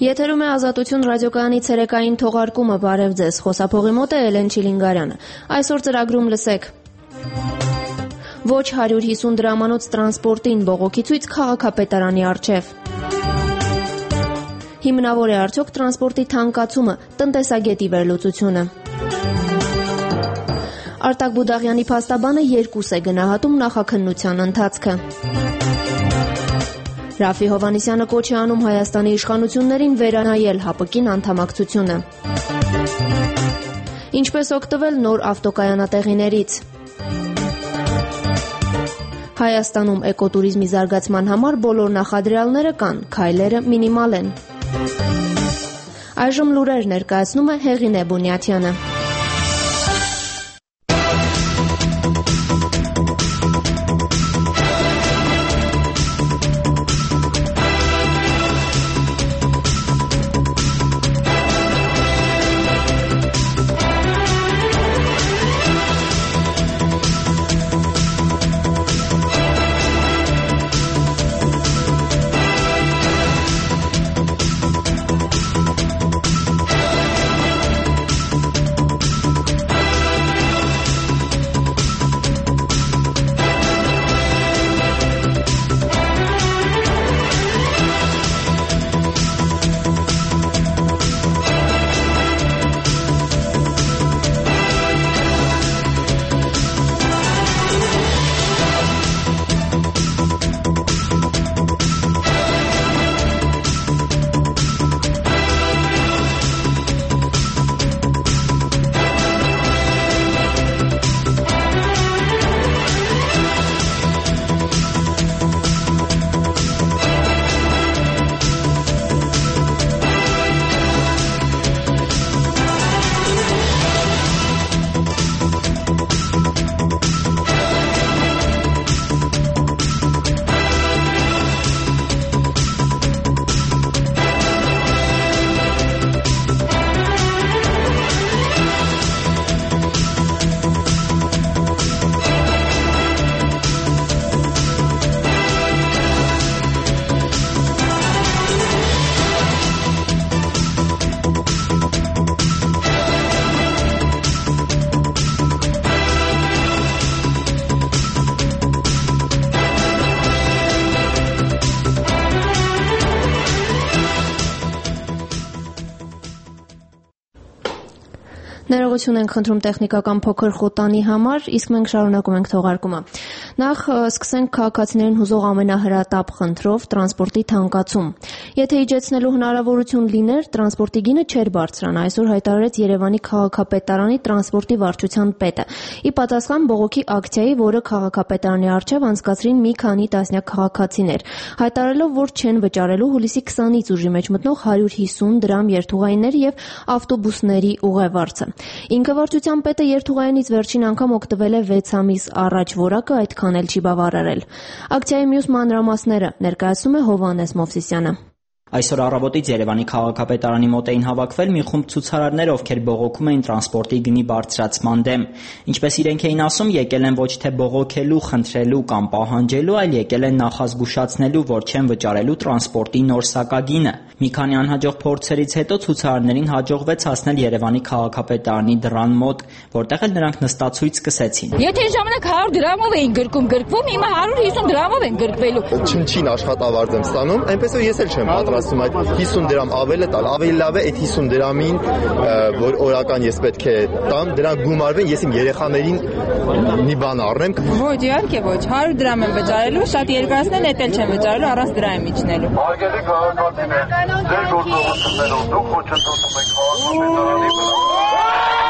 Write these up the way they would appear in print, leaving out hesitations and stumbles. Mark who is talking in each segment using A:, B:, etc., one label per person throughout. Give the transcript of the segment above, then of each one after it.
A: Եթերում է Ազատություն ռադիոկայանի ցերեկային թողարկումը, բարև ձեզ, խոսափողի մոտ է Էլեն Չիլինգարյանը։ Այսօր ծրագրում լսեք. Ոչ 150 դրամանոց տրանսպորտին բողոքի ցույց քաղաքապետարանի առջև։ Հիմնավոր է արդյոք տրանսպորտի թանկացումը, տնտեսագետի վերլուծությունը։ Արտակ Բուդաղյանի փաստաբանը 2 է գնահատում նախաքննության ընթացքը։ Ռաֆի Հովհաննիսյանը կոչ է անում Հայաստանի իշխանություններին վերանայել ՀԱՊԿ-ին անդամակցությունը։ Ինչպես օգտվել նոր ավտոկայանատեղիներից։ Հայաստանում էկոտուրիզմի զարգացման համար բոլոր նախադրյալները կան, քայլերը մինիմալ են։ Այժմ լուրեր ներկայացնում է Հեղինե Բունյաթյանը։ Ներողություն ենք խնդրում տեխնիկական փոքր խոտանի համար, իսկ մենք շարունակում ենք թողարկումը։ Նախ սկսենք քաղաքացիներին հուզող ամենահրատապ խնդրով տրանսպորտի թանկացում։ Եթե իջեցնելու հնարավորություն լիներ, տրանսպորտի գինը չէր բարձրանա, այսօր հայտարարեց Երևանի քաղաքապետարանի տրանսպորտի վարչության պետը։ Ի պատասխան բողոքի ակցիայի, որը քաղաքապետարանի առջև անցկացրին մի քանի տասնյակ քաղաքացիներ, հայտարարելով, որ չեն վճարելու հուլիսի 20-ից ուժի մեջ մտնող 150 դրամ երթուղայիններ եւ ավտոբուսների ուղևորձը։ Ինքը վարչության պետը երթուղայինից վերջին անգամ օգտվել է 6 ամիս առաջ, որակը այդքան էլ չի բավարարել։ Ակցիայի մյուս մանրամասները ներկայացնում է Հովհաննես Մովսիսյանը։
B: Այսօր առավոտից Երևանի քաղաքապետարանի մոտ էին հավաքվել մի խումբ ցուցարարներ, ովքեր բողոքում էին տրանսպորտի գնի բարձրացման դեմ։ Ինչպես իրենք էին ասում, եկել են ոչ թե բողոքելու, խնդրելու կամ պահանջելու, այլ եկել են նախազգուշացնելու, որ չեն վճարելու տրանսպորտի նոր սակագինը։ Մի քանի անհաջող փորձերից հետո ցուցարարներին հաջողվեց հասնել Երևանի քաղաքապետարանի դռան մոտ, որտեղ էլ նրանք նստացույց սկսեցին։
C: Եթե ժամանակ 100 դրամով էին գրկվում, հիմա 150 դրամով են գրկվելու։
D: Չնչին աշխատավարձ եմ ստանում, այնպես որ ես էլ չեմ պատրաստվում այդ 50 դրամ ավելը տալ, ավելի լավ է այդ 50 դրամին, որ օրական ես պետք է տամ, դրանք գումարվեն, ես իմ երեխաներին մի բան առնեմ։
C: Ոչ, իհարկե ոչ, 100 դրամ եմ վճարելու, շատ երկրացնել, էդ էլ չեմ վճարելու, առանց դրա եմ իջնելու։
E: Արգելի քաղաքացիներ, ձեր գործողություններով դուք խոչընդոտում եք քաղաքապետարանի վրա։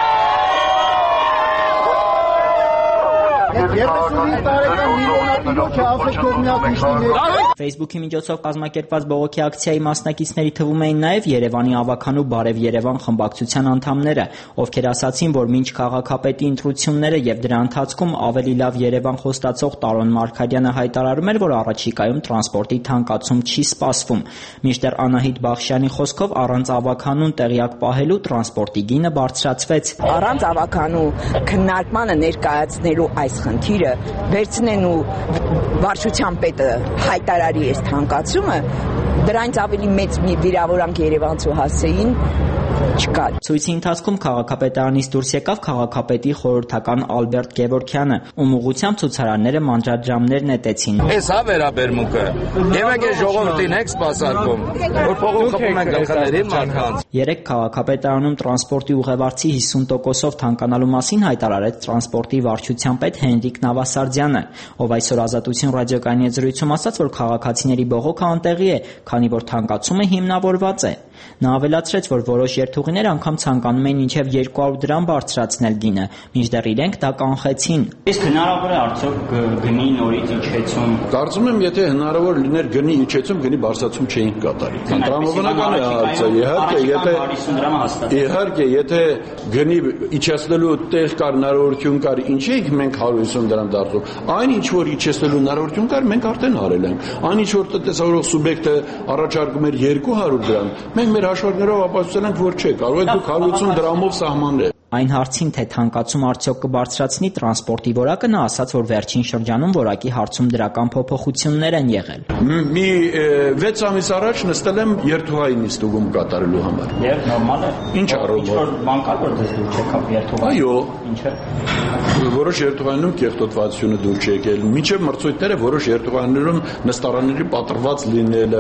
B: Facebook-ի միջոցով կազմակերպված բողոքի ակցիայի մասնակիցների թվում էին նաև Երևանի ավականու Բարև Երևան խմբակցության անդամները, ովքեր ասացին, որ մինչ քաղաքապետի ընտրությունները եւ դրա ընթացքում ավելի լավ Երևան խոստացող Տարոն Մարգարյանը հայտարարում էր, որ առաջիկայում տրանսպորտի թանկացում չի սպասվում։ Մինչդեռ Անահիտ Բախշյանի խոսքով առանց ավականուն տեղյակ պահելու տրանսպորտի գինը բարձրացվեց։
F: Առանց ավականու քննարկմանը ներկայացնելու այս խնդիրը վերցնեն ու վարչության պետը հայտարարի այս թանկացումը, դրանից ավելի մեծ մի վիրավորանք երևանցու հասցեին չկա։
B: Ցույցի ընթացքում քաղաքապետարանից դուրս եկավ քաղաքապետի խորհրդական Ալբերտ Գևորգյանը, ում ուղղությամբ ցուցարարները մանրաջամներ նետեցին։
G: Էս հա վերաբերմունքը։ Եմեք է ժողովրդին եք սպասարկում, որ փողոք խփում են գլխներին մարդկանց։ Երեկ
B: քաղաքապետարանում տրանսպորտի ուղևորցի 50%-ով թանկանալու մասին հայտարարեց տրանսպորտի վարչության պետ Հենրիկ Նավասարդյանը, ով այսօր Ազատություն ռադիոկայանի եզրույցում ասաց, որ քաղաքացիների բողոքը անտեղի է, քանի որ թանկացումը հիմնավորված է։ Նա ավելացրեց, որ որոշ երթուղիներ անգամ ցանկանում էին մինչև 200 դրամ բարձրացնել գինը, մինչդեռ իրենք դա կանխեցին։
H: Իսկ հնարավոր է արդյոք գնի նորից իջեցում։
I: Կարծում եմ, եթե հնարավոր լիներ գնի իջեցում, գնի բարձրացում չէին կատարի։ Տրամաբանական է հարցը, իհարկե, եթե գնի իջեցնելու տեղ կար, հնարավորություն կար, ինչի ենք մենք 150 դրամ դարձնում։ Այն ինչ որ իջեցնելու հնարավորություն կար, մենք արդեն արել ենք։ Այն ինչ որ տնտեսավարող սուբյեկտը առաջարկում էր 200 դրամ, մենք մեր հաշվարկներով ապացուցել ենք, որ չէ, կարող է դուք 150 դրամով սահմանել։
B: Այն հարցին, թե թանկացում արդյոք կբարձրացնի տրանսպորտի որակը, նա ասաց, որ վերջին շրջանում որակի հարցում դրական փոփոխություններ են եղել։
I: Մի 6 ամիս առաջ նստել եմ երթուղային նիստուգում կատարելու համար։
H: Եվ նորմալ է։
I: Ինչ առումով։
H: Բան կար, որ դες դուր չեկավ երթուղային։
I: Այո։
H: Ինչը։
I: Որոշ երթուղայինում կեղտոտվածությունը դուր չեկել, մինչև մրցույթները որոշ երթուղայիներում նստարանների պատրված լինելը։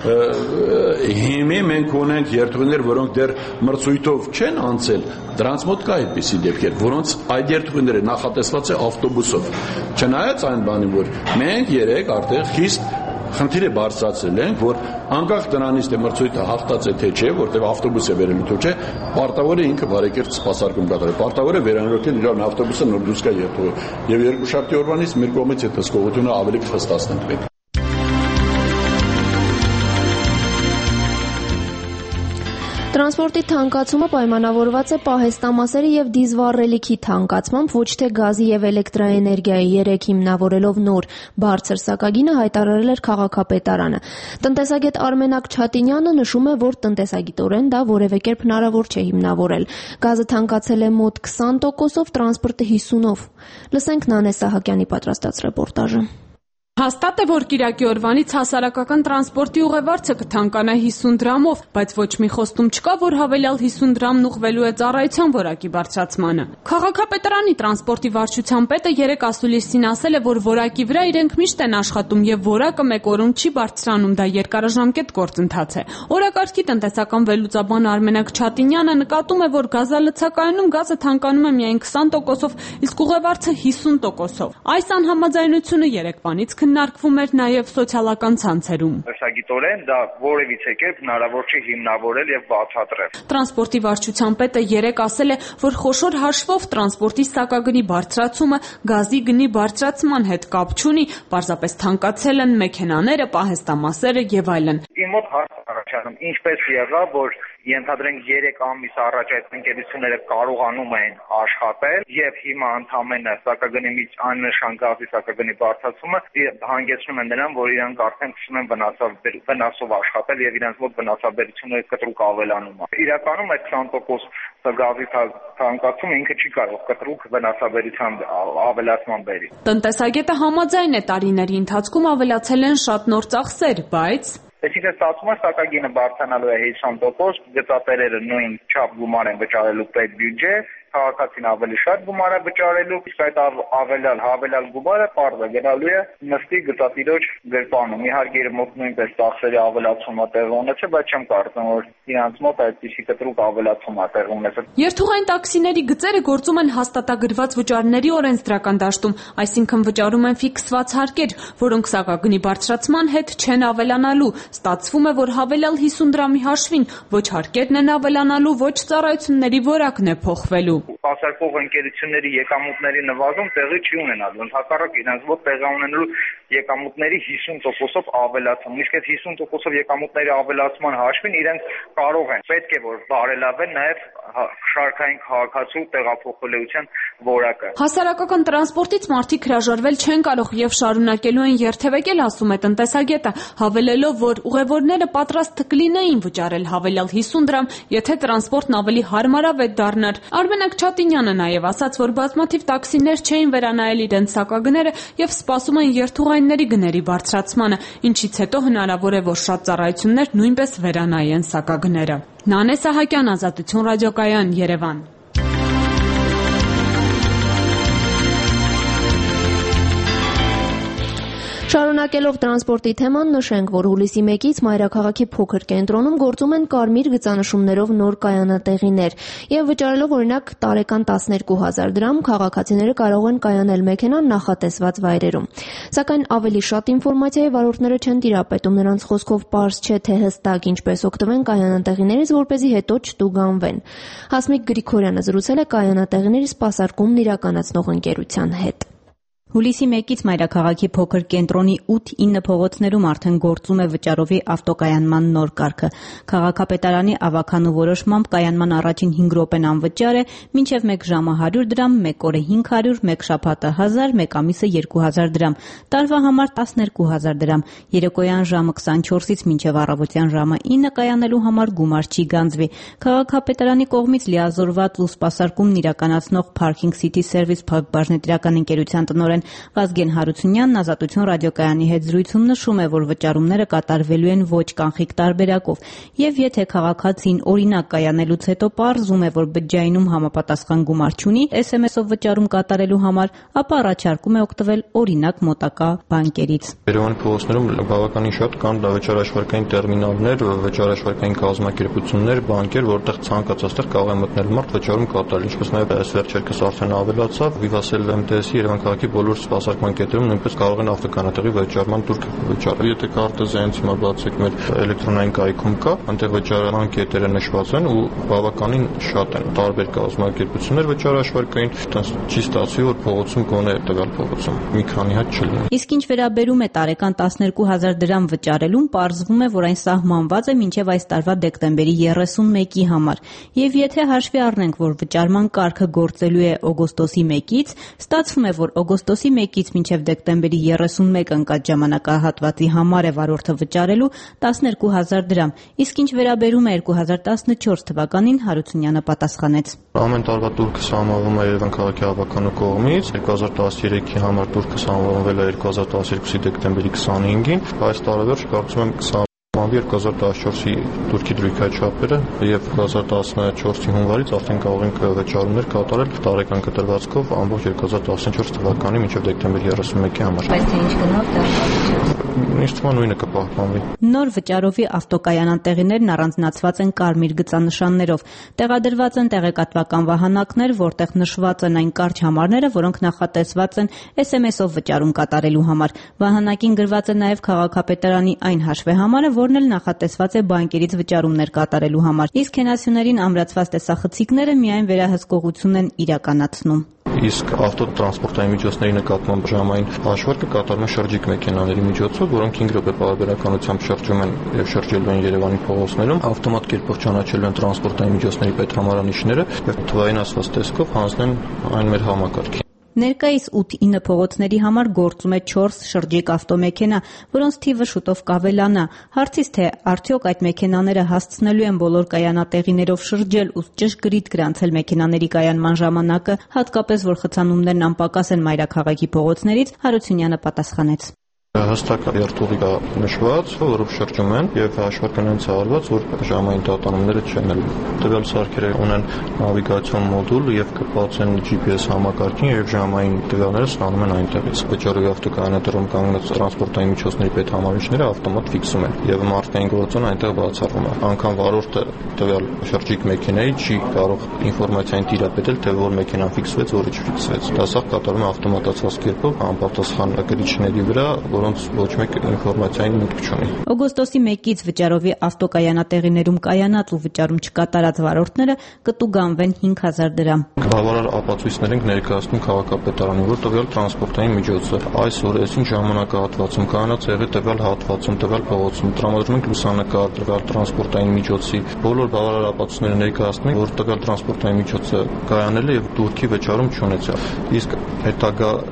I: Հիմա մենք ունենք երթուղիներ, որոնք դեռ մրցույթով չեն անցել, դրանց մոտ կա այդպիսի դեպքեր, որոնց այդ երթուղիները նախատեսված է ավտոբուսով։ Չնայած այն բանին, որ մենք երեք արդեն խիստ խնդիր է բարձրացրել ենք, որ անկախ դրանից թե մրցույթը հաղթած է թե չէ, որտեղ ավտոբուս է վերելու թե չէ, պարտավոր է ինքը բարեկերտ սպասարկում կատարել։ Պարտավոր է վերանորոգել իր ավտոբուսը նոր դուրս գա երթուղի։ Եվ երկուշաբթի օրվանից մեր կողմից այդ հսկողությունը ավելի կխստացնենք մենք։
A: Տրանսպորտի թանկացումը պայմանավորված է պահեստամասերի եւ դիզվառելիքի թանկացմամբ, ոչ թե գազի եւ էլեկտրաէներգիայի 3 հիմնավորելով նոր բարձր սակագինը հայտարարել էր քաղաքապետարանը։ Տնտեսագետ Արմենակ Չատինյանը նշում է, որ տնտեսագիտորեն դա որևէ կերպ հնարավոր չէ հիմնավորել։ Գազը թանկացել է մոտ 20%-ով, տրանսպորտը 50%-ով։ Լսենք Նանե Սահակյանի պատրաստած ռեպորտաժը։
J: Հաստատ է, որ կիրակի օրվանից հասարակական տրանսպորտի ուղևորցը կթանկանա 50 դրամով, բայց ոչ մի խոստում չկա, որ հավելյալ 50 դրամն ուղղվելու է ծառայության որակի բարձրացմանը։ Քաղաքապետարանի տրանսպորտի վարչության պետը երեկ ասուլիսին ասել է, որ որակի վրա իրենք միշտ են աշխատում եւ որակը մեկ օրում չի բարձրանում, դա երկարաժամկետ գործընթաց է։ Օրակարգի տնտեսական վերլուծաբան Արմենակ Չատինյանը նկատում է, որ գազալցակայանում գազը թանկանում է միայն 20%-ով, իսկ ուղևորցը 50%-ով։ Այս անհամաձայնությունը երեկվանից քննարկվում էր նաև սոցիալական ցանցերում։
E: Տնտեսագիտորեն դա որևիցե կերպ հնարավոր չի հիմնավորել եւ բացատրել։
J: Տրանսպորտի վարչության պետը երեկ ասել է, որ խոշոր հաշվով տրանսպորտի սակագնի բարձրացումը գազի գնի բարձրացման հետ կապ չունի, պարզապես թանկացել են մեքենաները, պահեստամասերը եւ այլն։
E: Իմ մոտ հարց առաջանում, ինչպես եղավ, որ ենթադրենք 3 ամիս առաջ այդ ընկերությունները կարողանում են աշխատել եւ հիմա ընդամենը սակագնի աննշան գազի սակագնի բարձրացումը հանգեցնում են նրան, որ իրանք արդեն սկսում են վնասով աշխատել եւ իրենց մոտ վնասաբերությունը կտրուկ ավելանում է։ Իրականում այդ 20% գազի թանկացումը ինքը չի կարող կտրուկ վնասաբերության ավելացման բերի։
J: Տնտեսագետը համաձայն է, տարիների ընթացքում ավելացել են շատ նոր ծախսեր, բայց
E: Այսինքն ստացվում է սակագինը բարձրանալու է 50%, գծատերերը նույն չափ գումար են վճարելու պետբյուջե, քաղաքացին ավելի շատ գումար է վճարելու, իսկ այդ հավելյալ գումարը պարզ է գնալու է նստի գծատիրոջ գրպանում։ Իհարկե իր մոտ նույնպես ծախսերի ավելացումը տեղի ունեցել, բայց չեմ կարծում, որ իրանց մոտ այդպիսի կտրուկ ավելացում է տեղի ունեցել։
J: Երթուղային տաքսիների գծերը գործում են հաստատագրված վճարների օրենսդրական դաշտում, այսինքն վճարում են ֆիքսված հարկեր, որոնք սակագնի բարձրացման հետ չեն ավելանալու։ Ստացվում է, որ հավելյալ 50 դրամի հաշվին ոչ հարկերն են ավելանալու, ոչ ծառայությունների որակն է փոխվելու։
E: Ասարկող ընկերությունների եկամուտների նվազում տեղի չի ունենալու, ընդհակառակ իրենց մոտ տեղի ունենալու եկամուտների 50%-ով ավելացում։ Իսկ այդ 50%-ով եկամուտների ավելացման հաշվին իրենք կարող են, պետք է որ բարելավեն նաև շարքային քաղաքացու տեղափոխելիության որակը։
J: Հասարակական տրանսպորտից մարդիկ հրաժարվել չեն կարող եւ շարունակելու են երթևեկել, ասում է տնտեսագետը, հավելելով, որ ուղևորները պատրաստ կլինեին վճարել հավելյալ 50 դրամ, եթե տրանսպորտն ավելի հարմարավետ դառնար։ Արմենակ Շատինյանը նաև ասաց, որ բազմաթիվ տաքսիներ չէին վերանայել իրենց սակագները եւ սպասում են երթուղայինների գների բարձրացմանը, ինչից հետո հնարավոր է, որ շատ ծառայություններ նույնպես վերանայեն սակագները։ Նանե Սահակյան, Ազատություն ռադիոկայան, Երևան։
A: Շարունակելով տրանսպորտի թեման, նշենք, որ հուլիսի 1-ից մայրաքաղաքի փոքր կենտրոնում գործում են կարմիր գծանշումներով նոր կայանատեղիներ եւ վճարելով օրինակ տարեկան 12,000 դրամ քաղաքացիները կարող են կայանել մեքենան նախատեսված վայրերում։ Սակայն ավելի շատ ինֆորմացիայի վարորդները չեն տիրապետում, նրանց խոսքով պարզ չէ, թե հստակ ինչպես օգտվեն կայանատեղիներից, որպեսզի հետո չտուգանվեն։ Հասմիկ Գրիգորյանը զրուցել է կայանատեղիների սպասարկումն իրականացնող ընկերության հետ։
K: Հուլիսի 1-ից մայրաքաղաքի փոքր կենտրոնի 8-9 փողոցներում արդեն գործում է վճարովի ավտոկայանման նոր կարգը։ Քաղաքապետարանի ավականու որոշմամբ կայանման առաջին 5 րոպեն անվճար է, մինչև 1 ժամը 100 դրամ, 1 օրը 500, 1 շաբաթը 1000, 1 ամիսը 2000 դրամ, տարվա համար 12000 դրամ։ Երեկոյան ժամը 24-ից մինչև առավոտյան ժամը 9 կայանելու համար գումար չի գանձվի։ Քաղաքապետարանի կողմից լիազորված ու սպասարկումն իրականացնող Parking City Service փակbaşնետիրական ընկերության տնօրեն Վազգեն Հարությունյանն Ազատություն ռադիոկայանի հետ զրույցում նշում է, որ վճարումները կատարվելու են ոչ կանխիկ տարբերակով, եւ եթե քաղաքացին օրինակ կայանելուց հետո պարզում է, որ բջջայինում համապատասխան գումար չունի SMS-ով վճարում կատարելու համար, ապա առաջարկում է օգտվել օրինակ մոտակա բանկերից։
L: Երևանի փողոցներում բավականին շատ կան վճարաշվարկային տերմինալներ, վճարաշվարկային կազմակերպություններ, բանկեր, որտեղ ցանկացած տեղ կարող է մտնել մարդ վճարում կատարել, ինչպես նաեւ այս վերջերս արդեն ավելացավ Vivatel MTS-ի Երևան քաղաքի բոլոր սպասարկման կետերում նույնպես կարող են ավտոկանատեղի վճարման տուրք վճարել։ Եթե կարտը զենից հիմա բացեք մեր էլեկտրոնային կայքում կա, այնտեղ վճարման կետերը նշված են ու բավականին շատ են։ Տարբեր կազմակերպություններ վճարաշվարկային, չի ստացվի, որ փողոցում գոնե տվյալ փողոցում մի քանի հատ չլինի։
K: Իսկ ինչ վերաբերում է տարեկան 12000 դրամ վճարելուն, պարզվում է, որ այն սահմանված է մինչև այս տարվա դեկտեմբերի 31-ի համար։ Եվ եթե հաշվի առնենք, որ վճարման կարգը գործելու է օգոստոսի 1-ից, ստացվում է, որ օգոստոսի 1-ից մինչև դեկտեմբերի 31 ընկած ժամանակահատվածի համար է վարորդը վճարելու 12000 դրամ։ Իսկ ինչ վերաբերում է 2014 թվականին, Հարությունյանը պատասխանեց.
L: Ամեն տարվա տուրքը սահմանվում է Երևան քաղաքի ավականու կողմից, 2013-ի համար տուրքը սահմանվել է 2012-ի դեկտեմբերի 25-ին, այս տարեվերջ կարծում եմ 2014-ի տուրքի դրույքաչափերը եւ 2014-ի հունվարից արդեն կարող ենք վճարումներ կատարել տարեկան կտրվածքով ամբողջ 2014 թվականի մինչև դեկտեմբերի 31-ի համար։
K: Բայց ինչ գնով դա
L: Ինչ թվում նույնը կպահպանվի։
K: Նոր վճարովի ավտոկայանատեղիներն առանձնացված են կարմիր գծանշաններով։ Տեղադրված են տեղեկատվական վահանակներ, որտեղ նշված են այն կարճ համարները, որոնք նախատեսված են SMS-ով վճարում կատարելու համար։ Վահանակին գրված է նաև քաղաքապետարանի այն հաշվեհամարը, որն էլ նախատեսված է բանկերից վճարումներ կատարելու համար։ Իսկ հենասյուներին ամրացված տեսախցիկները միայն վերահսկողություն են իրականացնում։
L: Իսկ ավտոտրանսպորտային միջոցների նկատմամբ ժամային հաշվարկը կատարվում է շրջիկ մեքենաների միջոցով, որոնք 5 րոպե պարբերականությամբ շրջում են եւ շրջելու են Երևանի փողոցներում, ավտոմատ կերպով ճանաչելու են տրանսպորտային միջոցների պետհամարանիշները եւ թվայինացված տեսքով հանձնեն այն մեր համակարգին։
K: Ներկայիս 8-9 փողոցների համար գործում է 4 շրջիկ ավտոմեքենա, որոնց թիվը շուտով կավելանա։ Հարցից թե արդյոք այդ մեքենաները հասցնելու են բոլոր կայանատեղիներով շրջել ու ճշգրիտ գրանցել մեքենաների կայանման ժամանակը, հատկապես որ խցանումներն անպակաս են մայրաքաղաքի փողոցներից, Հարությունյանը պատասխանեց.
L: Հստակ երթուղի կա նշված, որով շրջում են եւ հաշվարկն են ցարված, որ ժամային տատանումները չեն ել։ Տվյալ սարքերը ունեն նավիգացիոն մոդուլ եւ կապված են GPS համակարգին եւ ժամային տվյալները ստանում են այնտեղից։ Վճարովի ավտոկայանատերում կանգնած տրանսպորտային միջոցների պետհամարիչները ավտոմատ ֆիքսում են եւ մարդկային գործոնը այնտեղ բացառվում է։ Անկամ վարորդը տվյալ շրջիկ մեքենայի չի կարող ինֆորմացիային տիրապետել, թե որ մեքենան ֆիքսվեց, որը չֆիքսվեց։ Դա սա կատարվում է ավտոմատացված կերպով անպատասխան գրիչների վրա, որոնց ոչ մեկ ինֆորմացիային միտք չունի։
K: Օգոստոսի 1-ից վճարովի ավտոկայանատեղիներում կայանած ու վճարում չկատարած վարորդները կտուգանվեն 5000 դրամ։
L: Բավարար ապացույցներ ենք ներկայացնում քաղաքապետարանին, որ տվյալ տրանսպորտային միջոցը այսօր այսին ժամանակահատվածում կայանած եղել տվյալ հատվածում, տվյալ փողոցում, տրամադրում ենք լուսանկար տվյալ տրանսպորտային միջոցի, բոլոր բավարար ապացույցները ներկայացնում ենք, որ տվյալ տրանսպորտային միջոցը կայանել է եւ տուրքի վճարում չունեցավ։ Իսկ հետագա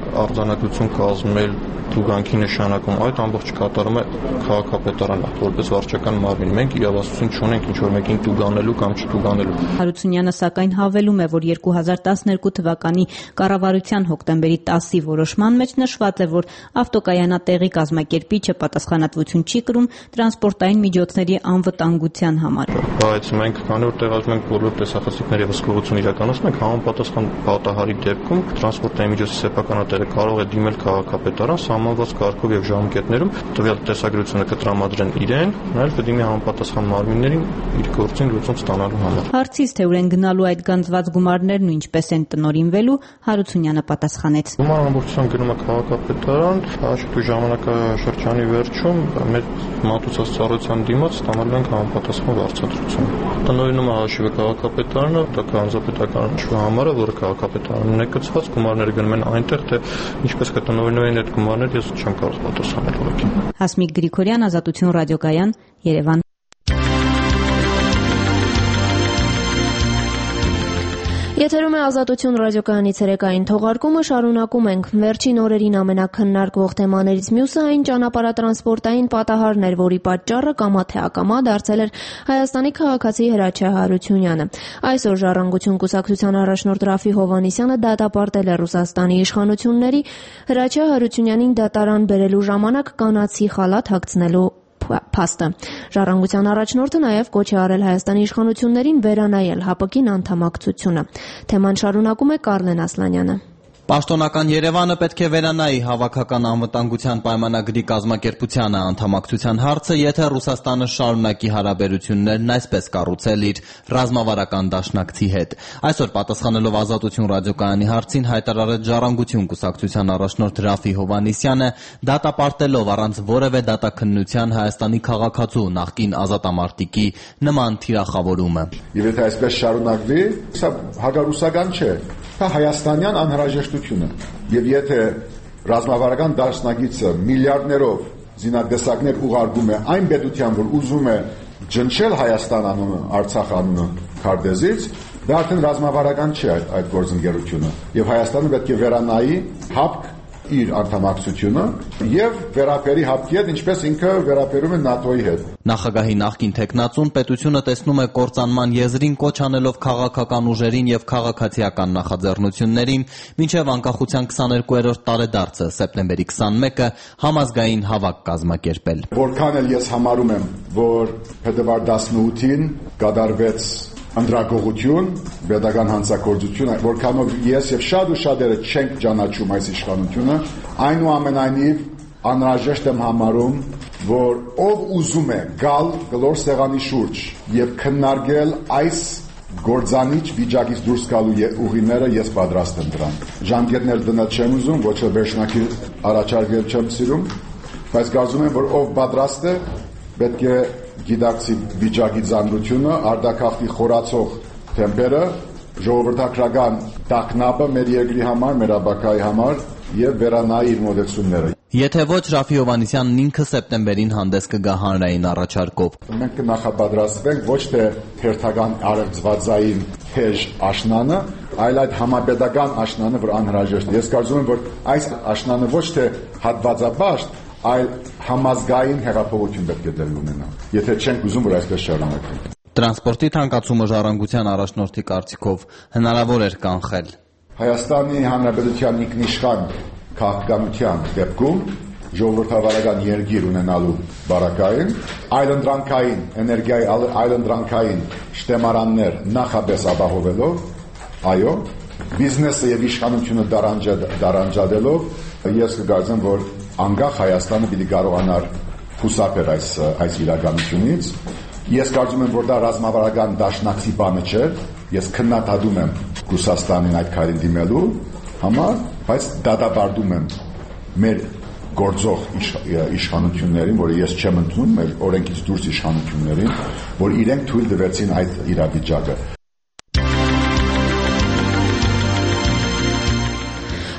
L: արձանագրություն կազմել տուգանքի նշանակում, այդ ամբողջ կատարում է քաղաքապետարանը որպես վարչական մարմին։ Մենք իրավասություն չունենք ինչ որ մեկին տուգանելու կամ չտուգանելու։
K: Հարությունյանը սակայն հավելում է, որ 2012 թվականի կառավարության հոկտեմբերի 10-ի որոշման մեջ նշված է, որ ավտոկայանատեղի կազմակերպիչը պատասխանատվություն չի կրում տրանսպորտային միջոցների անվտանգության համար։
L: Բայց մենք քանի որ տեղադրում ենք բոլոր տեսախցիկներ եւ հսկողություն իրականացնում ենք, համապատասխան պատահարի դեպքում տրանսպորտային միջոցի սեփականատերը կարող է դիմել քաղաքապետարան սահմանված կարգով եւ ժամկետներում, տվյալ տեսագրությունը կտրամադրեն իրեն, նաեւ կդիմի համապատասխան մարմիններին իր գործին լուծում ստանալու համար։
K: Հարցից թե ուր են գնալու այդ գանձված գումարներն ու ինչպես են տնօրինվելու, Հարությունյանը պատասխանեց.
L: Գումարը ամբողջությամբ գնում է քաղաքապետարան,աշուտի ժամանակաշրջանի վերջում մեր մատուցած ծառայության դիմաց ստանալու ենք համապատասխան վարձատրություն։ Տնօրինում է հաշիվը քաղաքապետարանը, դա հանրապետական համարը, որը քաղաքապետարանն է գծված, գումարները գնում են այնտեղ, թե ինչպես կտնօրինվեն այդ գումարները, ես չեմ կարող պատասխանել ուղղակի։
K: Հասմիկ Գրիգորյան, Ազատություն ռադիոկայան, Երևան։
A: Եթերում է Ազատություն ռադիոկայանի ցերեկային թողարկումը, շարունակում ենք։ Վերջին օրերին ամենաքննարկվող թեմաներից մյուսը այն ճանապարհատրանսպորտային պատահարն էր, որի պատճառը կամա թե ակամա դարձել էր Հայաստանի քաղաքացի Հրաչյա Հարությունյանը։ Այսօր Ժառանգություն կուսակցության առաջնորդ Ռաֆի Հովհաննիսյանը դատապարտել է Ռուսաստանի իշխանությունների Հրաչյա Հարությունյանին դատարան բերելու ժամանակ կանացի խալաթ հագցնելու փաստը։ Ժառանգության առաջնորդը նաև կոչ է արել Հայաստանի իշխանություններին վերանայել ՀԱՊԿ-ին անդամակցությունը։ Թեման շարունակում է Կարլեն Ասլանյանը։
M: Պաշտոնական Երևանը պետք է վերանայի հավաքական անվտանգության պայմանագրի կազմակերպությանը անդամակցության հարցը, եթե Ռուսաստանը շարունակի հարաբերություններն այսպես կառուցել իր ռազմավարական դաշնակցի հետ։ Այսօր պատասխանելով Ազատություն ռադիոկայանի հարցին հայտարարեց Ժառանգություն կուսակցության առաջնորդ Ռաֆի Հովհաննիսյանը, դատապարտելով առանց որևէ դատաքննության Հայաստանի քաղաքացու նախկին ազատամարտիկի նման թիրախավորումը։
N: Եվ եթե այսպես շարունակվի, սա հակառուսական չէ, դա հայաստանյան անհրաժեշտություն է։ Եվ եթե ռազմավարական դաշնակիցը միլիարդներով զինատեսակներ ուղարկում է այն պետության, որ ուզում է ջնջել Հայաստան անունը, Արցախ անունը քարտեզից, դա արդեն ռազմավարական չէ այդ գործընկերությունը։ Եվ Հայաստանը պետք է վերանայի ՀԱՊԿ իր անդամակցությունը եւ վերապերի ՀԱՊԿ-ի հետ, ինչպես ինքը վերապերում է ՆԱՏՕ-ի հետ։
M: Նախագահի նախկին տեխնացուն պետությունը տեսնում է կործանման եզրին, կոչ անելով քաղաքական ուժերին եւ քաղաքացիական նախաձեռնություններին մինչեւ անկախության 22-րդ տարեդարձը սեպտեմբերի 21-ը համազգային հավաք կազմակերպել։
N: Որքան էլ ես համարում եմ, որ փետրվար 18-ին կատարվեց անդրագողություն, պետական հանցագործություն, որքանով ես եւ շատ ու շատերը չենք ճանաչում այս իշխանությունը, այնուամենայնիվ անհրաժեշտ եմ համարում, որ ով ուզում է գալ գլոր սեղանի շուրջ եւ քննարկել այս գործանիչ վիճակից դուրս գալու ուղիները, ես պատրաստ եմ դրան։ Ժամկետներ դնել չեմ ուզում, ոչ էլ վերջնակի առաջարկել չեմ սիրում, բայց կարծում եմ, որ ով պատրաստ է, պետք է գիտակցի վիճակի ծանրությունը, արտաքաղթի խորացող թեմպերը, ժողովրդական տագնապը մեր երկրի համար, մեր ապագայի համար եւ վերանայի իր մոտեցումները։
M: Եթե ոչ, Ռաֆի Հովհաննիսյանն ինքը սեպտեմբերին հանդես կգա հանրային առաջարկով։
N: Մենք կնախապատրաստվենք ոչ թե հերթական արևծվածային թեժ աշնանը, այլ այդ համապետական աշնանը, որ անհրաժեշտ է։ Ես կարծում եմ, որ այս աշնանը ոչ թե հատվածաբաշտ, այլ համազգային հեղափոխություն պետք է դեր ունենա, եթե չենք ուզում, որ այսպես շարունակվի։
M: Տրանսպորտի թանկացումը Ժառանգության առաջնորդի կարծիքով հնարավոր էր կանխել։
N: Հայաստանի Հանրապետության ինքնիշխան քաղաքականության դեպքում ժողովրդավարական երկիր ունենալու բարակային, այլընտրանքային էներգիայի այլընտրանքային շտեմարաններ նախապես ապահովելով, այո, բիզնեսը եւ իշխանությունը դարանջադելով, ես կգործեմ, որ անկախ Հայաստանը պիտի կարողանար խուսափել այս իրականությունից։ Ես կարծում եմ, որ դա ռազմավարական դաշնակցի բանը չէ, ես քննադատում եմ Ռուսաստանին այդ քայլին դիմելու համար, բայց դատապարտում եմ մեր գործող իշխանություններին, որը ես չեմ ընդունում, մեր օրենքից դուրս իշխանություններին, որ իրենք թույլ տվեցին այդ իրավիճակը։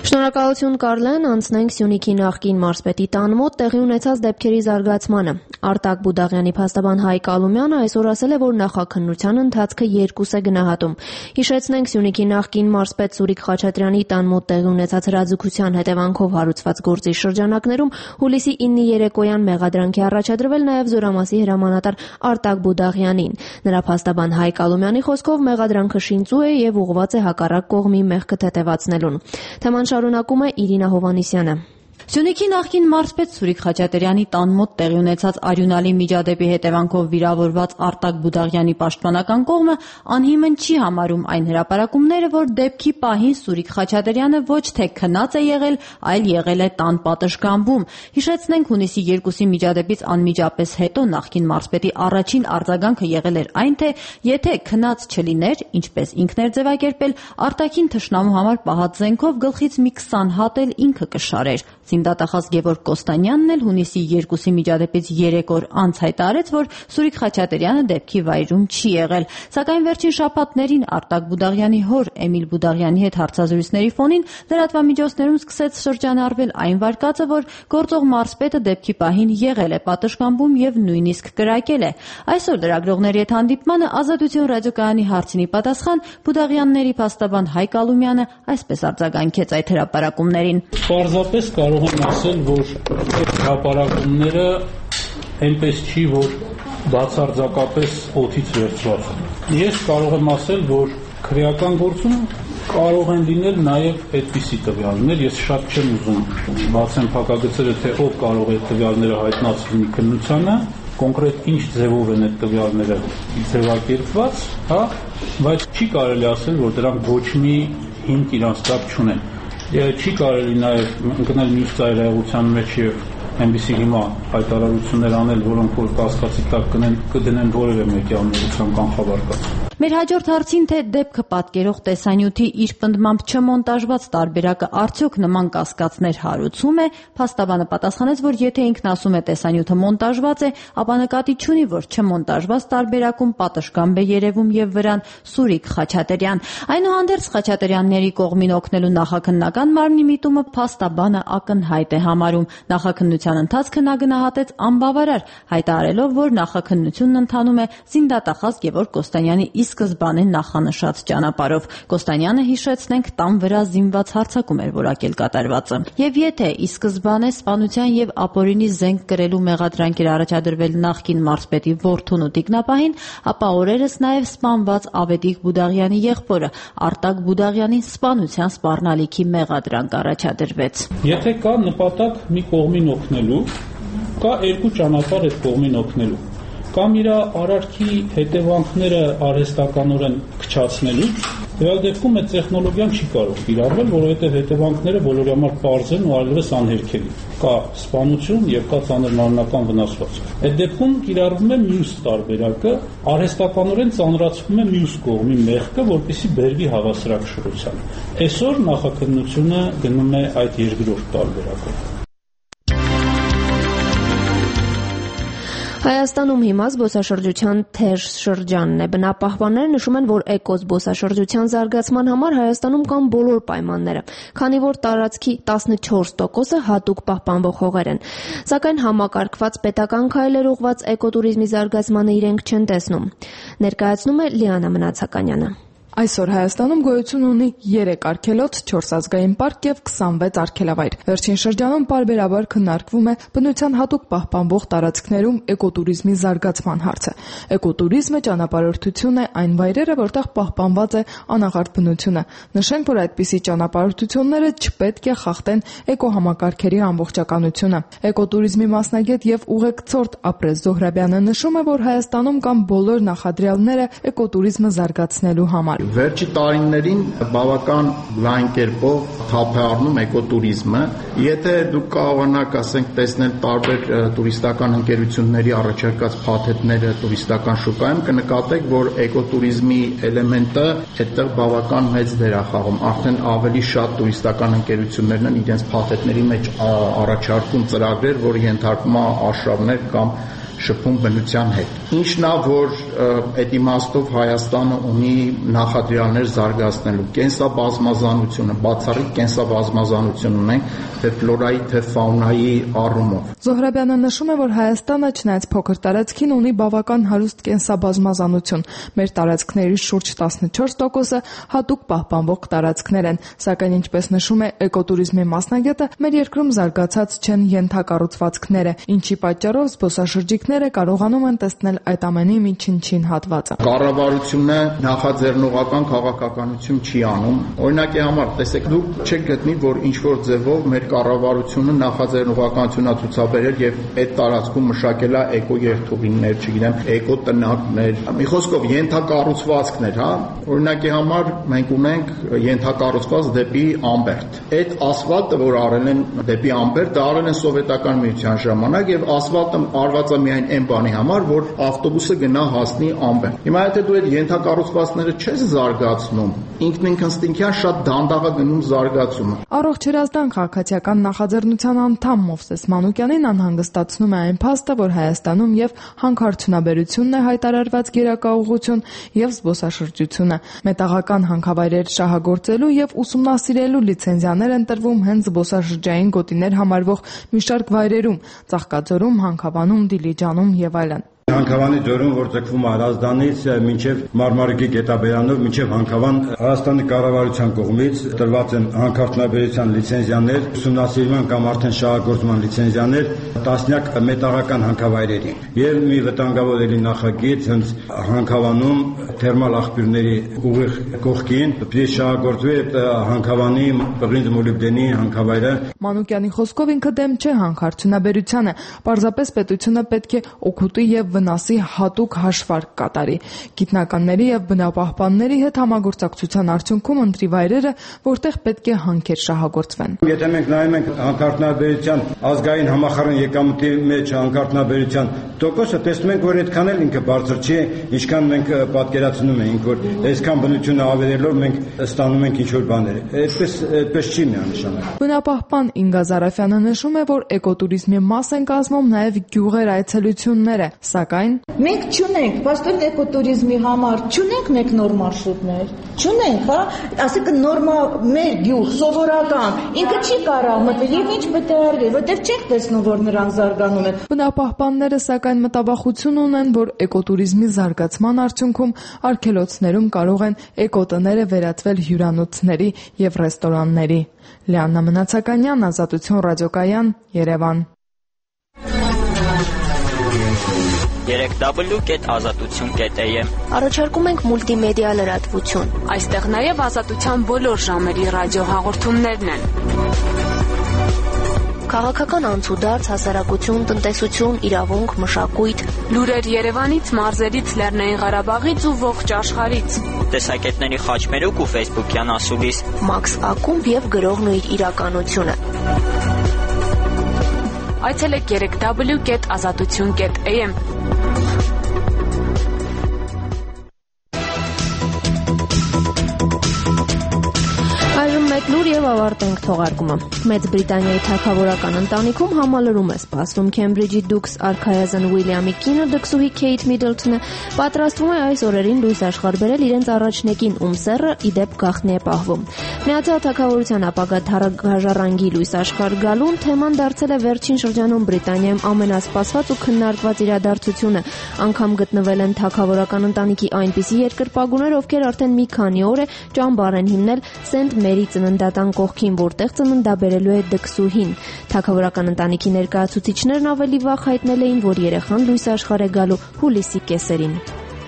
A: Շնորհակալություն Կարլեն, անցնենք Սյունիքի նախկին մարզպետի տան մոտ տեղի ունեցած դեպքերի զարգացմանը։ Արտակ Բուդաղյանի փաստաբան Հայկ Ալումյանը այսօր ասել է, որ նախաքննության ընթացքը 2 է գնահատում։ Հիշեցնենք Սյունիքի նախկին մարզպետ Սուրիկ Խաչատրյանի տան մոտ տեղի ունեցած հրաձգության հետևանքով հարուցված գործի շրջանակներում հուլիսի 9-ի երեկոյան մեղադրանքի առաջադրվել նաև Զորամասի հրամանատար Արտակ Բուդաղյանին։ Նրա փաստաբան Հայկ Ալումյանի խոսքով մեղադրանքը շինծու է եւ ուղղված է հակառակ կողմի մեղքը թեթևացնելուն։ Թեման շարունակում է Իրինա Հովանիսյանը։
K: Սյունիքի նախկին մարզպետ Սուրիկ Խաչատրյանի տան մոտ տեղի ունեցած արյունալի միջադեպի հետևանքով վիրավորված Արտակ Բուդաղյանի պաշտպանական կողմը անհիմն չի համարում այն հրապարակումները, որ դեպքի պահին Սուրիկ Խաչատրյանը ոչ թե քնած է եղել, այլ եղել է տան պատշգամբում։ Հիշեցնենք, հունիսի 2-ի միջադեպից անմիջապես հետո նախկին մարզպետի առաջին արձագանքը եղել էր այն, թե եթե քնած չլիներ, ինչպես ինքն էր ձևակերպել, Արտակին թշնամու համար պահած զենքով գլխից մի 20 հատ էլ ինքը կշարեր։ Զինդատախազ Գևորգ Կոստանյանն էլ հունիսի 2-ի միջադեպից 3 օր անց հայտարարեց, որ Սուրիկ Խաչատրյանը դեպքի վայրում չի եղել, սակայն վերջին շաբաթներին Արտակ Բուդաղյանի հոր Էմիլ Բուդաղյանի հետ հարցազրույցների ֆոնին լրատվամիջոցներում սկսեց շրջանառվել այն վարկածը, որ գործող մարզպետը դեպքի պահին եղել է պատշգամբում եւ նույնիսկ կրակել է։ Այսօր լրագրողների հետ հանդիպմանը Ազատություն ռադիոկայանի հարցին պատասխան Բուդաղյանների փաստաբան Հայկ Ալումյանը այսպես արձագանքեց այդ հրապարակումներին։
O: Պարզապես կարող եմ ասել, որ այդ հրապարակումները այնպես չի, որ բացարձակապես օդից վերցված են։ Ես կարող եմ ասել, որ քրեական գործում կարող են լինել նաև այդպիսի տվյալներ։ Ես շատ չեմ ուզում բացեմ փակագծերը, թե ով կարող է տվյալները հայտնացնել քննությանը, կոնկրետ ինչ ձևով են այդ տվյալները ձևակերպված, բայց չի կարելի ասել, որ դրանք ոչ մի հիմք իրանց տակ չունեն։ Չի կարելի նաև ընկնել մյուս ծայրահեղության մեջ եւ այնպիսի հիմա հայտարարություններ անել, որոնք որ կասկածի տակ կդնեն որևէ մեկի անմեղության կանխավարկած։
K: Մեր հաջորդ հարցին, թե դեպքը պատկերող տեսանյութի իր պնդմամբ չմոնտաժված տարբերակը արդյոք նման կասկածներ հարուցում է, փաստաբանը պատասխանեց, որ եթե ինքն ասում է տեսանյութը մոնտաժված է, ապա նկատի չունի, որ չմոնտաժված տարբերակում պատշգամբ է երևում եւ վրան Սուրիկ Խաչատրյան։ Այնուհանդերձ Խաչատրյանների կողմին օգնելու նախաքննական մարմնի միտումը փաստաբանը ակնհայտ է համարում։ Նախաքննության ընթացքը նա գնահատեց անբավարար, հայտարարելով, որ նախաքննությունն ընթանում է զինդատախազ Գևորգ Կոստանյանի սկզբանե նախանշած ճանապարհով։ Կոստանյանը, հիշեցնենք, տան վրա զինված հարձակում էր որակել կատարվածը։ Եվ եթե ի սկզբանե սպանության եւ ապօրինի զենք կրելու մեղադրանք էր առաջադրվել նախկին մարզպետի որդուն ու տիկնապահին, ապա օրերս նաեւ սպանված Ավետիք Բուդաղյանի եղբորը Արտակ Բուդաղյանին սպանության սպառնալիքի մեղադրանք առաջադրվեց։
O: Եթե կա նպատակ մի կողմին օգնելու, կա երկու ճանապարհ այդ կողմին օգնելու։ Կամ իր արարքի հետևանքները արհեստականորեն քչացնելու, դեպի դեպքում այդ տեխնոլոգիան չի կարող կիրառվել, որովհետև հետևանքները բոլորի համար պարզ են ու այլևս անհերքելի։ Կա սպանություն եւ կա ծանր մարմնական վնասվածք։ Այդ դեպքում կիրառվում է մյուս տարբերակը, արհեստականորեն ծանրացվում է մյուս կողմի մեղքը, որպեսզի բերվի հավասարակշռության։ Այսօր նախաքննությունը գնում է այդ երկրորդ տարբերակով։
A: Հայաստանում հիմա զբոսաշրջության թեժ շրջանն է։ Բնապահպանները նշում են, որ էկոզբոսաշրջության զարգացման համար Հայաստանում կան բոլոր պայմանները, քանի որ տարածքի 14%-ը հատուկ պահպանվող հողեր են։ Սակայն համակարգված պետական քայլեր ուղղված էկոտուրիզմի զարգացմանը իրենք չեն տեսնում։ Ներկայացնում է Լիանա Մնացականյանը։
P: Այսօր Հայաստանում գոյություն ունի 3 արգելոց, 4 ազգային պարկ եւ 26 արգելավայր։ Վերջին շրջանում պարբերաբար քննարկվում է բնության հատուկ պահպանվող տարածքներում էկոտուրիզմի զարգացման հարցը։ Էկոտուրիզմը ճանապարհորդություն է այն վայրերը, որտեղ պահպանված է անաղարտ բնությունը։ Նշենք, որ այդպիսի ճանապարհորդությունները չպետք է խախտեն էկոհամակարգերի ամբողջականությունը։ Էկոտուրիզմի մասնագետ եւ ուղեկցորդ Ապրես Զոհրաբյանը նշում է, որ Հայաստանում կան բոլոր նախադրյալները էկոտուրիզմը զարգացնելու համար։
Q: Վերջի տարիներին բավական լայն կերպով թափ է առնում էկոտուրիզմը։ Եթե դուք կարողանաք, ասենք, տեսնել տարբեր տուրիստական ընկերությունների առաջարկած փաթեթները տուրիստական շուկայում, կնկատեք, որ էկոտուրիզմի էլեմենտը այդտեղ բավական մեծ դեր է խաղում։ Արդեն ավելի շատ տուրիստական ընկերություններն են իրենց փաթեթների մեջ առաջարկում ծրագրեր, որ ենթարկում է արշավներ կամ շփում բնության հետ։ Ինչն է, որ այդ իմաստով Հայաստանը ունի նախադրյալներ զարգացնելու կենսաբազմազանությունը, բացառիկ կենսաբազմազանություն ունենք թե ֆլորայի, թե ֆաունայի առումով։
P: Զոհրաբյանը նշում է, որ Հայաստանը չնայած փոքր տարածքին ունի բավական հարուստ կենսաբազմազանություն։ Մեր տարածքների շուրջ 14%-ը հատուկ պահպանվող տարածքներ են, սակայն ինչպես նշում է էկոտուրիզմի մասնագետը, մեր երկրում զարգացած չեն ենթակառուցվածքները, ինչի պատճառով զբոսաշրջիկները կարողանում են տեսնել այդ ամենի միջին հատվածը։
Q: Կառավարությունը նախաձեռնողական քաղաքականություն չի անում։ Օրինակի համար, տեսեք, դուք չեք գտնի, որ ինչ որ ձևով մեր կառավարությունը նախաձեռնողականություն է ցուցաբերել եւ այդ տարածքում մշակել է էկո երթուղիներ, չգիտեմ, էկո տնակներ։ Մի խոսքով ենթակառուցվածքներ, հա։ Օրինակի համար մենք ունենք ենթակառուցված դեպի Ամբերդ։ Այդ ասֆալտը, որ արել են դեպի Ամբերդ, դա արել են սովետական միության ժամանակ եւ ասֆալտը արված է միայն այն բանի համար, որ ավտոբուսը գնա հասնի Ամբերդ։ Հիմա եթե դու այդ ենթակառուցվածքները չես զարգացնում, ինքնինստինքտիվ շատ դանդաղ է գնում զարգացումը։
P: Առողջ Հրազդան քաղաքացիական նախաձեռնության անդամ Մովսես Մանուկյանին անհանգստացնում է այն փաստը, որ Հայաստանում եւ հանքարդյունաբերությունն է հայտարարված գերակաուղղություն եւ զբոսաշրջությունը։ Մետաղական հանքավայրեր շահագործելու եւ ուսումնասիրելու լիցենզիաներ են տրվում հենց զբոսաշրջային գոտիներ համարվող մի շարք վայրերում՝ Ծաղկաձորում, Հանքավանում, Դիլիջանում եւ այլն։
R: Հանքավանի ձորում, որ ձգվում է Հրազդանից մինչև Մարմարիկի գետաբերանով, մինչև Հանքավան, Հայաստանի կառավարության կողմից տրված են հանքարդյունաբերության լիցենզիաներ, ուսումնասիրման կամ արդեն շահագործման լիցենզիաներ տասնյակ մետաղական հանքավայրերի։ Եվ մի վտանգավոր էլի նախագիծ հենց Հանքավանում թերմալ աղբյուրների ուղիղ կողքին պետք է շահագործվի այդ Հանքավանի պղինձ մոլիբդենի հանքավայրը։
P: Մանուկյանի խոսքով ինքը դեմ չէ հանքարդյունաբերությանը, պարզապես պետությունը պետք է օգուտի եւ վնասի հատուկ հաշվարկ կատարի։ Գիտնականների եւ բնապահպանների հետ համագործակցության արդյունքում ընտրի վայրերը, որտեղ պետք է հանքեր շահագործվեն։
R: Եթե մենք նայում ենք հանքարդյունաբերության ազգային համախառն եկամտի մեջ հանքարդյունաբերության տոկոսը, տեսնում ենք, որ այդքան էլ ինքը բարձր չի, ինչքան մենք պատկերացնում ենք, որ այսքան բնությունը ավերելով մենք ստանում ենք ինչ-որ բաներ։ Այդպես չի միանշանակ։
P: Բնապահպան Ինգա Զարաֆյանը նշում է, որ էկոտուրիզմի մաս են կազմում նաեւ գյուղեր այցելությունները, սակայն
S: մենք չունենք պաստոր էկոտուրիզմի համար, չունենք մեկ նոր մարշրուտներ, չունենք, հա, ասիկա նորմալ մեր գյուղ սովորական, ինքը չի կարող մտել եւ ինչ պետք է արվի, որտեղ չենք տեսնում, որ նրանք զարգանում են։
P: Բնապահպանները սակայն մտավախություն ունեն, որ էկոտուրիզմի զարգացման արդյունքում արգելոցներում կարող են էկոտները վերածվել հյուրանոցների եւ ռեստորանների։ Լիաննա Մնացականյան, Ազատություն ռադիոկայան, Երևան։
B: 3w.azatutun.am
A: Առաջարկում ենք մուլտիմեդիա լրատվություն։
J: Այստեղ նաև ազատության բոլոր ժամերի ռադիոհաղորդումներն են։
A: Քաղաքական անցուդարձ, հասարակություն, տնտեսություն, իրավունք, մշակույթ,
J: լուրեր Երևանից, մարզերից, Լեռնային Ղարաբաղից ու ողջ աշխարհից։
B: Տեսակետների խաչմերուկ ու Facebook-յան ասուլիս։
A: Մաքս ակումբ եւ գրողն ու իր իրականությունը։
J: Այցելեք 3w.azatutun.am
A: Այժմ մեկ լուր եւ ավարտենք թողարկումը։ Մեծ Բրիտանիայի թագավորական ընտանիքում համալրում է սպասվում Քեմբրիջի դուքս արքայազն Ուիլյամի կինը դքսուհի Քեյթ Միդլթոնը պատրաստվում է այս օրերին լույս աշխարհ բերել իրենց առաջնեկին, ում սեռը ի դեպ գաղտնի է պահվում։ Միացյալ Թագավորության ապագա հաժառանգի լույս աշխարհ գալուն թեման դարձել է վերջին շրջանում Բրիտանիայում ամենասպասված ու քննարկված իրադարձությունը։ Անգամ գտնվել են թագավորական ընտանիքի այնպիսի երկրպագուներ, ովքեր արդեն մի քանի օր է ճամբար են հիմնել Սենթ Մերի ծննդատան կողքին, որտեղ ծննդաբերելու է դքսուհին։ Թագավորական ընտանիքի ներկայացուցիչներն ավելի վաղ հայտնել էին, որ երեխան լույս աշխարհ է գալու հուլիսի կեսերին։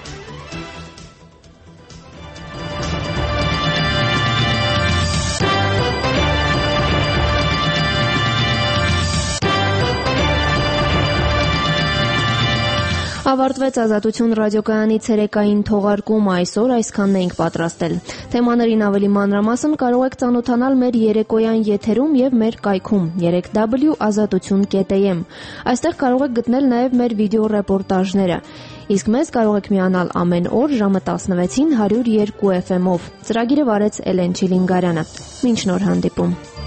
A: Ավարտվեց Ազատություն ռադիոկայանի ցերեկային թողարկումը, այսօր այսքանն էինք պատրաստել։ Թեմաներին ավելի մանրամասն կարող եք ծանոթանալ մեր երեկոյան եթերում եւ մեր կայքում 3w.azatutun.am։ Այստեղ կարող եք գտնել նաեւ մեր վիդեո ռեպորտաժները։ Իսկ մեզ կարող եք միանալ ամեն օր ժամը 16-ին 102 FM-ով։ Ծրագիրը վարեց Էլեն Չիլինգարյանը։ Մինչ նոր հանդիպում։